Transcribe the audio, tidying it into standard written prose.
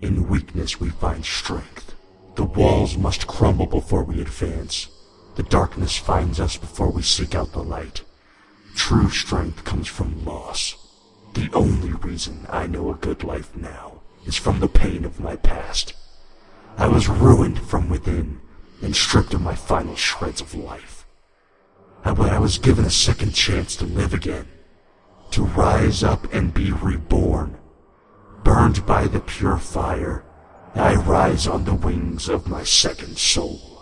In weakness we find strength. The walls must crumble before we advance. The darkness finds us before we seek out the light. True strength comes from loss. The only reason I know a good life now is from the pain of my past. I was ruined from within and stripped of my final shreds of life. When I was given a second chance to live again, to rise up and be reborn. Burned by the pure fire, I rise on the wings of my second soul.